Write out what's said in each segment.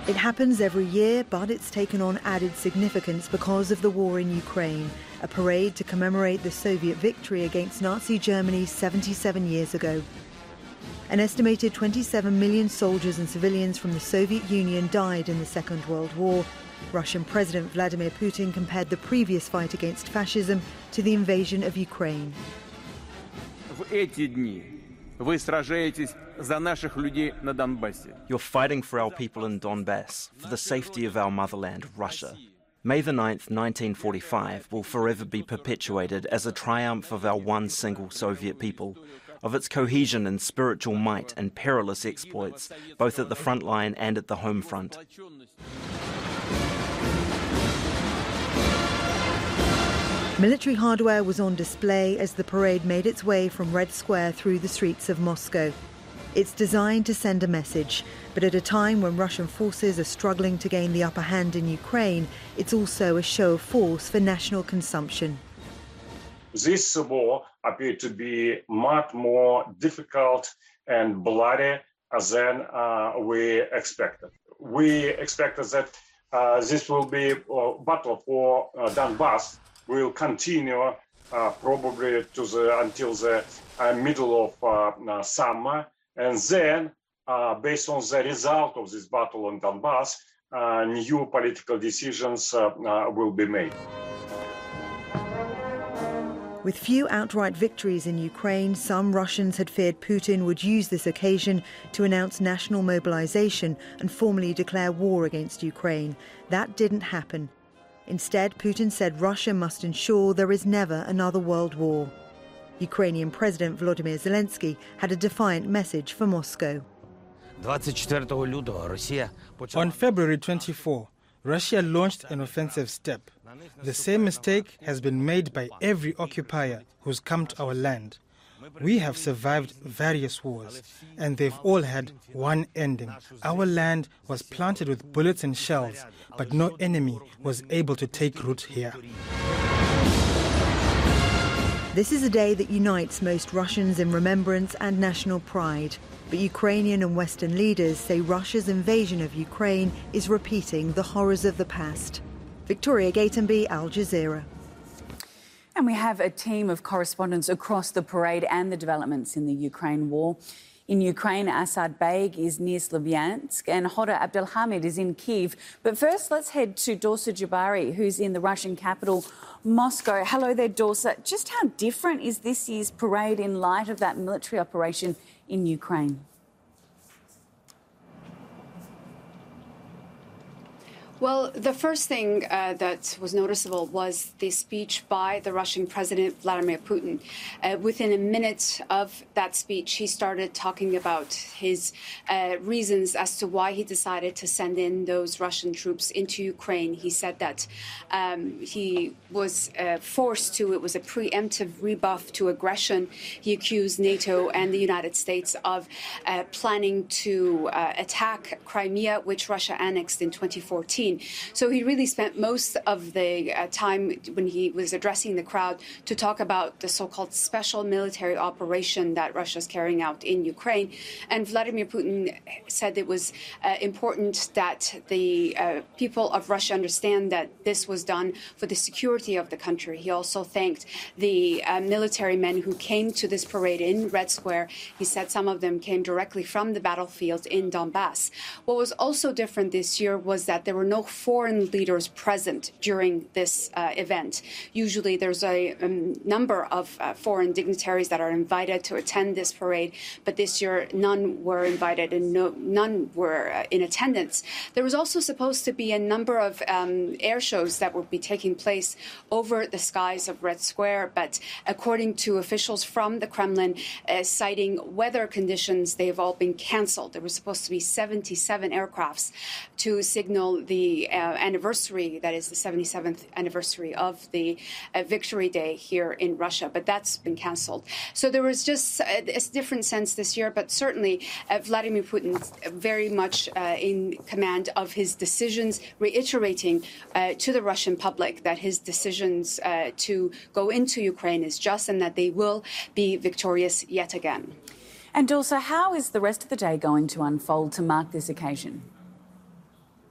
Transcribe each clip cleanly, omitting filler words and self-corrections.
It happens every year, but it's taken on added significance because of the war in Ukraine, a parade to commemorate the Soviet victory against Nazi Germany 77 years ago. An estimated 27 million soldiers and civilians from the Soviet Union died in the Second World War. Russian President Vladimir Putin compared the previous fight against fascism to the invasion of Ukraine. You're fighting for our people in Donbass, for the safety of our motherland, Russia. May the 9th, 1945 will forever be perpetuated as a triumph of our one single Soviet people, of its cohesion and spiritual might and perilous exploits, both at the front line and at the home front. Military hardware was on display as the parade made its way from Red Square through the streets of Moscow. It's designed to send a message, but at a time when Russian forces are struggling to gain the upper hand in Ukraine, it's also a show of force for national consumption. This war appeared to be much more difficult and bloody than we expected. We expected that this will be a battle for Donbass. Will continue probably until the middle of summer, and then, based on the result of this battle on Donbass, new political decisions will be made. With few outright victories in Ukraine, some Russians had feared Putin would use this occasion to announce national mobilization and formally declare war against Ukraine. That didn't happen. Instead, Putin said Russia must ensure there is never another world war. Ukrainian President Volodymyr Zelensky had a defiant message for Moscow. On February 24, Russia launched an offensive step. The same mistake has been made by every occupier who's come to our land. We have survived various wars, and they've all had one ending. Our land was planted with bullets and shells, but no enemy was able to take root here. This is a day that unites most Russians in remembrance and national pride. But Ukrainian and Western leaders say Russia's invasion of Ukraine is repeating the horrors of the past. Victoria Gatenby, Al Jazeera. And we have a team of correspondents across the parade and the developments in the Ukraine war. In Ukraine, Asad Baig is near Slavyansk and Hoda Abdelhamid is in Kyiv. But first, let's head to Dorsa Jabari, who's in the Russian capital, Moscow. Hello there, Dorsa. Just how different is this year's parade in light of that military operation in Ukraine? Well, the first thing that was noticeable was the speech by the Russian President Vladimir Putin. Within a minute of that speech, he started talking about his reasons as to why he decided to send in those Russian troops into Ukraine. He said that he was forced to, it was a preemptive rebuff to aggression. He accused NATO and the United States of planning to attack Crimea, which Russia annexed in 2014. So he really spent most of the time when he was addressing the crowd to talk about the so-called special military operation that Russia is carrying out in Ukraine. And Vladimir Putin said it was important that the people of Russia understand that this was done for the security of the country. He also thanked the military men who came to this parade in Red Square. He said some of them came directly from the battlefield in Donbass. What was also different this year was that there were no foreign leaders present during this event. Usually there's a number of foreign dignitaries that are invited to attend this parade, but this year none were invited and none were in attendance. There was also supposed to be a number of air shows that would be taking place over the skies of Red Square, but according to officials from the Kremlin, citing weather conditions, they've all been canceled. There were supposed to be 77 aircrafts to signal the anniversary, that is the 77th anniversary of the Victory Day here in Russia, but that's been canceled. So there was just a different sense this year, but certainly Vladimir Putin very much in command of his decisions, reiterating to the Russian public that his decisions to go into Ukraine is just and that they will be victorious yet again. And also, how is the rest of the day going to unfold to mark this occasion?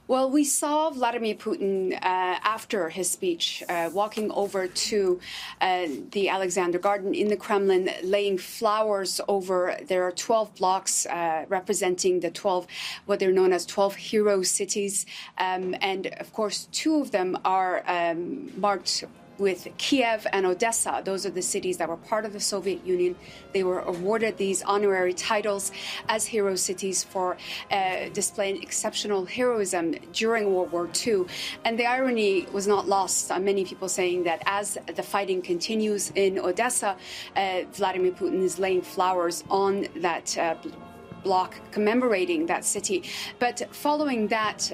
Well, we saw Vladimir Putin after his speech walking over to the Alexander Garden in the Kremlin, laying flowers over. There are 12 blocks representing the 12, what they're known as 12 hero cities. And of course, two of them are marked with Kiev and Odessa. Those are the cities that were part of the Soviet Union. They were awarded these honorary titles as hero cities for displaying exceptional heroism during World War II. And the irony was not lost on many people, saying that as the fighting continues in Odessa, Vladimir Putin is laying flowers on that block commemorating that city. But following that,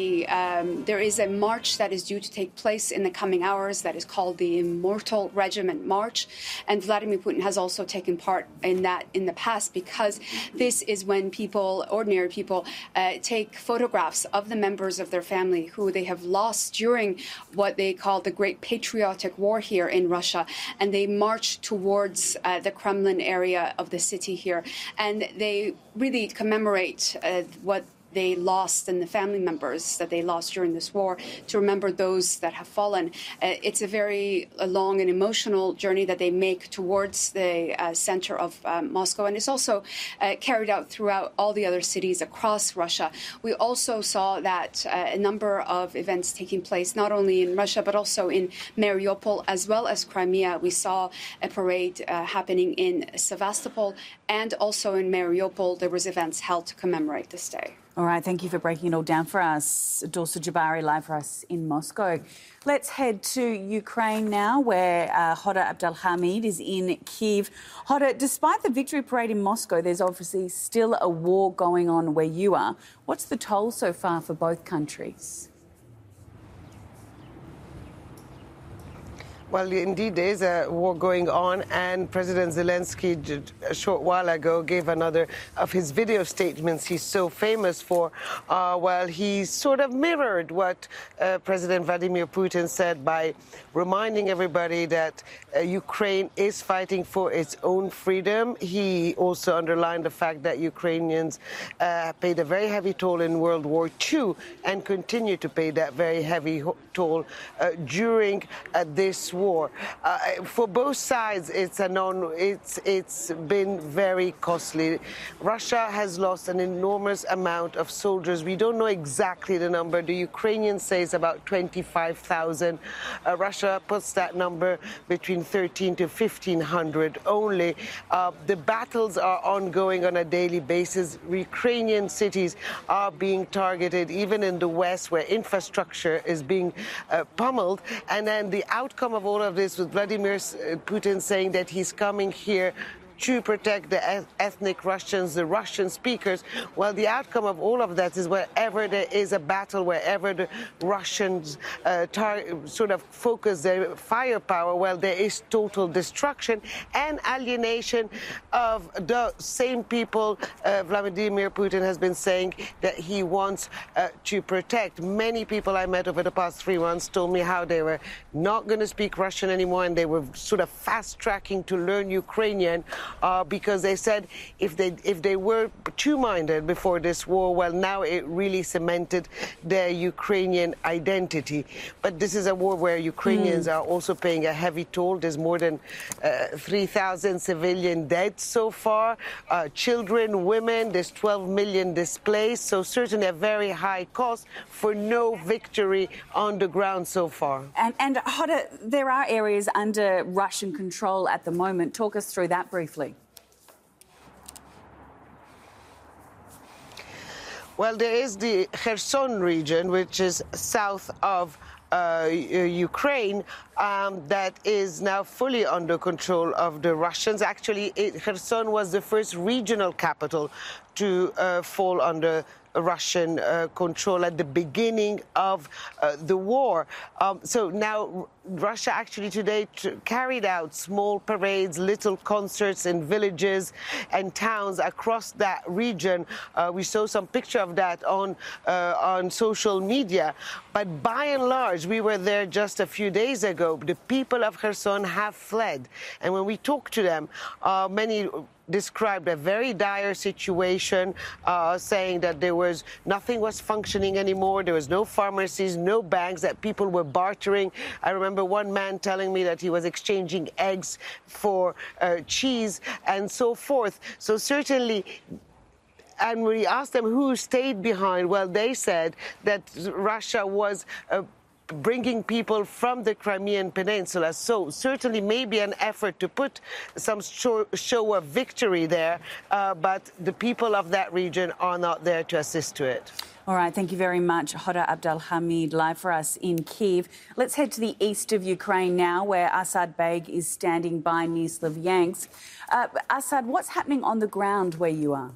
there is a march that is due to take place in the coming hours that is called the Immortal Regiment March. And Vladimir Putin has also taken part in that in the past, because this is when people, ordinary people, take photographs of the members of their family who they have lost during what they call the Great Patriotic War here in Russia. And they march towards the Kremlin area of the city here. And they really commemorate what they lost and the family members that they lost during this war, to remember those that have fallen. It's a very long and emotional journey that they make towards the center of Moscow, and it's also carried out throughout all the other cities across Russia. We also saw that a number of events taking place not only in Russia but also in Mariupol as well as Crimea. We saw a parade happening in Sevastopol, and also in Mariupol there was events held to commemorate this day. All right, thank you for breaking it all down for us. Dorsa Jabari, live for us in Moscow. Let's head to Ukraine now, where Hoda Abdelhamid is in Kyiv. Hoda, despite the victory parade in Moscow, there's obviously still a war going on where you are. What's the toll so far for both countries? Well, indeed, there is a war going on, and President Zelensky a short while ago gave another of his video statements he's so famous for. Well, he sort of mirrored what President Vladimir Putin said by reminding everybody that Ukraine is fighting for its own freedom. He also underlined the fact that Ukrainians paid a very heavy toll in World War II and continue to pay that very heavy toll during this war. For both sides, it's been very costly. Russia has lost an enormous amount of soldiers. We don't know exactly the number. The Ukrainians say it's about 25,000. Russia puts that number between 13 to 1,500 only. The battles are ongoing on a daily basis. Ukrainian cities are being targeted, even in the West, where infrastructure is being pummeled. And then the outcome of all of this, with Vladimir Putin saying that he's coming here to protect the ethnic Russians, the Russian speakers. Well, the outcome of all of that is wherever there is a battle, wherever the Russians sort of focus their firepower, well, there is total destruction and alienation of the same people Vladimir Putin has been saying that he wants to protect. Many people I met over the past 3 months told me how they were not going to speak Russian anymore, and they were sort of fast-tracking to learn Ukrainian, because they said if they were two-minded before this war, well, now it really cemented their Ukrainian identity. But this is a war where Ukrainians are also paying a heavy toll. There's more than 3,000 civilian dead so far, children, women. There's 12 million displaced, so certainly a very high cost for no victory on the ground so far. And Hoda, there are areas under Russian control at the moment. Talk us through that briefly. Well, there is the Kherson region, which is south of Ukraine, that is now fully under control of the Russians. Actually, Kherson was the first regional capital to fall under Russian control at the beginning of the war. So now Russia actually today carried out small parades, little concerts in villages and towns across that region. We saw some picture of that on social media. But by and large, we were there just a few days ago. The people of Kherson have fled. And when we talked to them, many described a very dire situation, saying that they nothing was functioning anymore. There was no pharmacies, no banks, that people were bartering. I remember one man telling me that he was exchanging eggs for cheese and so forth. So certainly, and we asked them who stayed behind. Well, they said that Russia was bringing people from the Crimean Peninsula. So certainly maybe an effort to put some show of victory there, but the people of that region are not there to assist to it. All right, thank you very much, Hoda Abdelhamid, live for us in Kiev. Let's head to the east of Ukraine now, where Asad Beg is standing by near Slavyansk. Asad, what's happening on the ground where you are?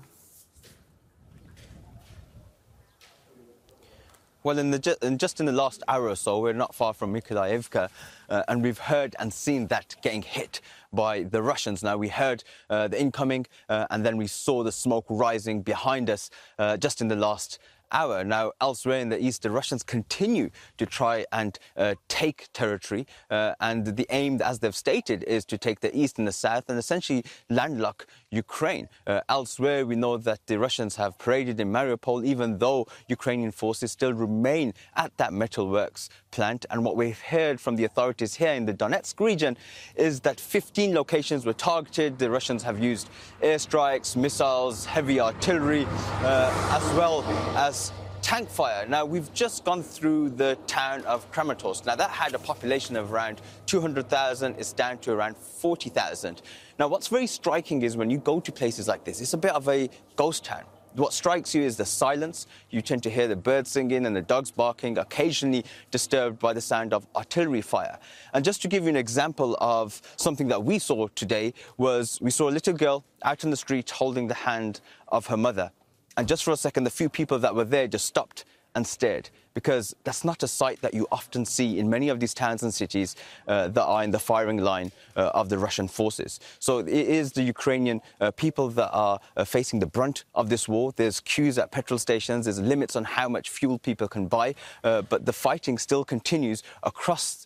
Well, just in the last hour or so, we're not far from Mykolaiivka, and we've heard and seen that getting hit by the Russians. Now, we heard the incoming, and then we saw the smoke rising behind us just in the last hour. Now, elsewhere in the east, the Russians continue to try and take territory, and the aim, as they've stated, is to take the east and the south and essentially landlock Ukraine. Elsewhere, we know that the Russians have paraded in Mariupol, even though Ukrainian forces still remain at that metalworks plant. And what we've heard from the authorities here in the Donetsk region is that 15 locations were targeted. The Russians have used airstrikes, missiles, heavy artillery, as well as tank fire. Now, we've just gone through the town of Kramatorsk. Now, that had a population of around 200,000. It's down to around 40,000. Now, what's very striking is when you go to places like this, it's a bit of a ghost town. What strikes you is the silence. You tend to hear the birds singing and the dogs barking, occasionally disturbed by the sound of artillery fire. And just to give you an example of something that we saw today was we saw a little girl out in the street holding the hand of her mother. And just for a second, the few people that were there just stopped and stared, because that's not a sight that you often see in many of these towns and cities that are in the firing line of the Russian forces. So it is the Ukrainian people that are facing the brunt of this war. There's queues at petrol stations, there's limits on how much fuel people can buy, but the fighting still continues across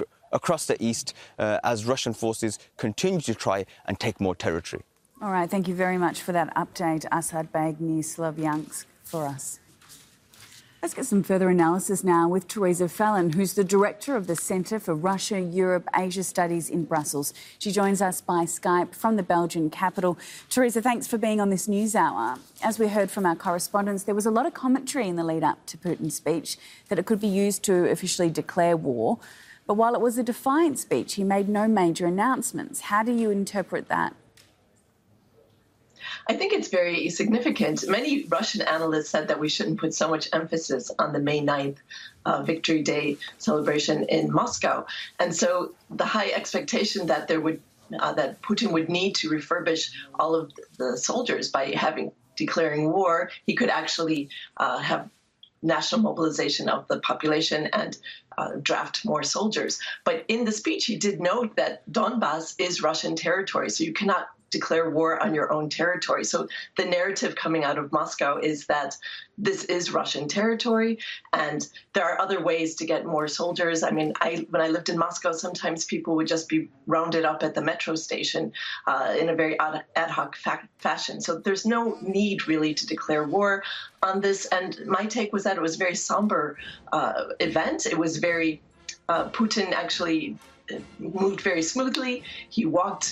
the east as Russian forces continue to try and take more territory. All right, thank you very much for that update, Asad Beg near Slavyansk for us. Let's get some further analysis now with Teresa Fallon, who's the director of the Centre for Russia, Europe, Asia Studies in Brussels. She joins us by Skype from the Belgian capital. Teresa, thanks for being on this news hour. As we heard from our correspondents, there was a lot of commentary in the lead up to Putin's speech that it could be used to officially declare war. But while it was a defiant speech, he made no major announcements. How do you interpret that? I think it's very significant. Many Russian analysts said that we shouldn't put so much emphasis on the May 9th Victory Day celebration in Moscow. And so the high expectation that that Putin would need to refurbish all of the soldiers by declaring war, he could actually have national mobilization of the population and draft more soldiers. But in the speech, he did note that Donbass is Russian territory, so you cannot declare war on your own territory. So the narrative coming out of Moscow is that this is Russian territory, and there are other ways to get more soldiers. I mean, when I lived in Moscow, sometimes people would just be rounded up at the metro station in a very ad hoc fashion. So there's no need really to declare war on this. And my take was that it was a very somber event. It was very Putin actually moved very smoothly. He walked,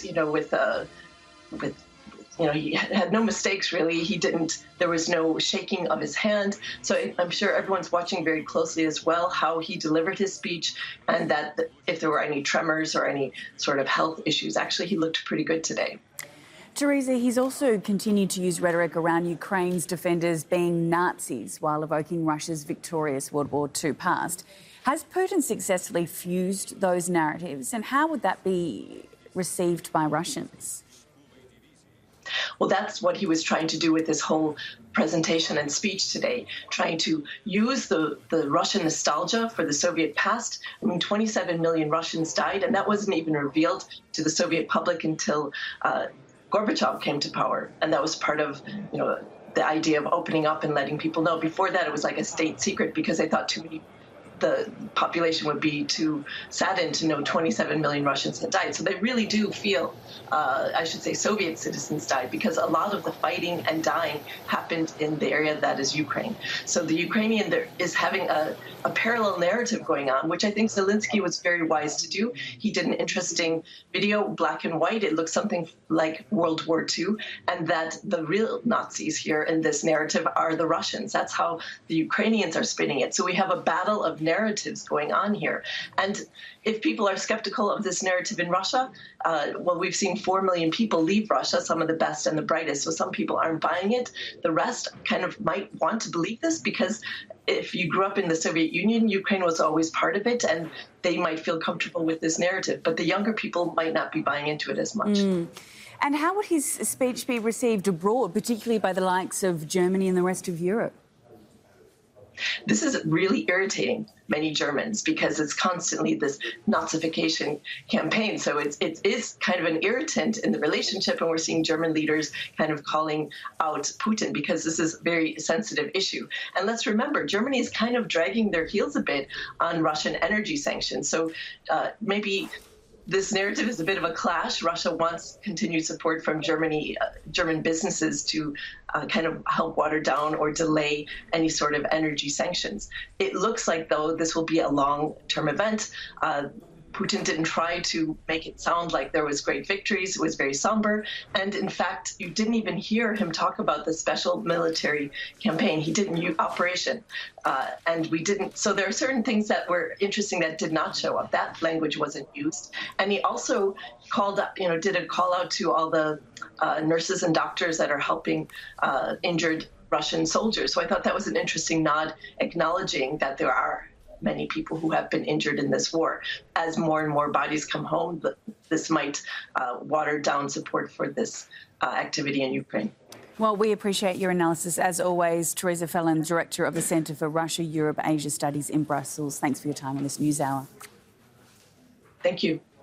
he had no mistakes, really. There was no shaking of his hand. So I'm sure everyone's watching very closely as well how he delivered his speech, and that if there were any tremors or any sort of health issues, actually he looked pretty good today. Teresa, he's also continued to use rhetoric around Ukraine's defenders being Nazis while evoking Russia's victorious World War II past. Has Putin successfully fused those narratives, and how would that be received by Russians? Well, that's what he was trying to do with this whole presentation and speech today, trying to use the Russian nostalgia for the Soviet past. I mean, 27 million Russians died, and that wasn't even revealed to the Soviet public until Gorbachev came to power. And that was part of, the idea of opening up and letting people know. Before that, it was like a state secret because they thought too many the population would be too saddened to know 27 million Russians had died. So they really do feel, I should say Soviet citizens died, because a lot of the fighting and dying happened in the area that is Ukraine. So the Ukrainian there is having a parallel narrative going on, which I think Zelensky was very wise to do. He did an interesting video, black and white. It looks something like World War II, and that the real Nazis here in this narrative are the Russians. That's how the Ukrainians are spinning it. So we have a battle of narratives going on here. And if people are skeptical of this narrative in Russia, well, we've seen 4 million people leave Russia, some of the best and the brightest. So some people aren't buying it. The rest kind of might want to believe this because if you grew up in the Soviet Union, Ukraine was always part of it, and they might feel comfortable with this narrative. But the younger people might not be buying into it as much. And how would his speech be received abroad, particularly by the likes of Germany and the rest of Europe? This is really irritating many Germans because it's constantly this Nazification campaign. So it is kind of an irritant in the relationship, and we're seeing German leaders kind of calling out Putin because this is a very sensitive issue. And let's remember, Germany is kind of dragging their heels a bit on Russian energy sanctions. So maybe this narrative is a bit of a clash. Russia wants continued support from Germany, German businesses to kind of help water down or delay any sort of energy sanctions. It looks like, though, this will be a long-term event. Putin didn't try to make it sound like there was great victories. It was very somber. And in fact, you didn't even hear him talk about the special military campaign. He didn't use operation. And we didn't. So there are certain things that were interesting that did not show up. That language wasn't used. And he also called up, did a call out to all the nurses and doctors that are helping injured Russian soldiers. So I thought that was an interesting nod, acknowledging that there are many people who have been injured in this war. As more and more bodies come home, this might water down support for this activity in Ukraine. Well, we appreciate your analysis. As always, Teresa Phelan, Director of the Centre for Russia, Europe, Asia Studies in Brussels. Thanks for your time on this NewsHour. Thank you.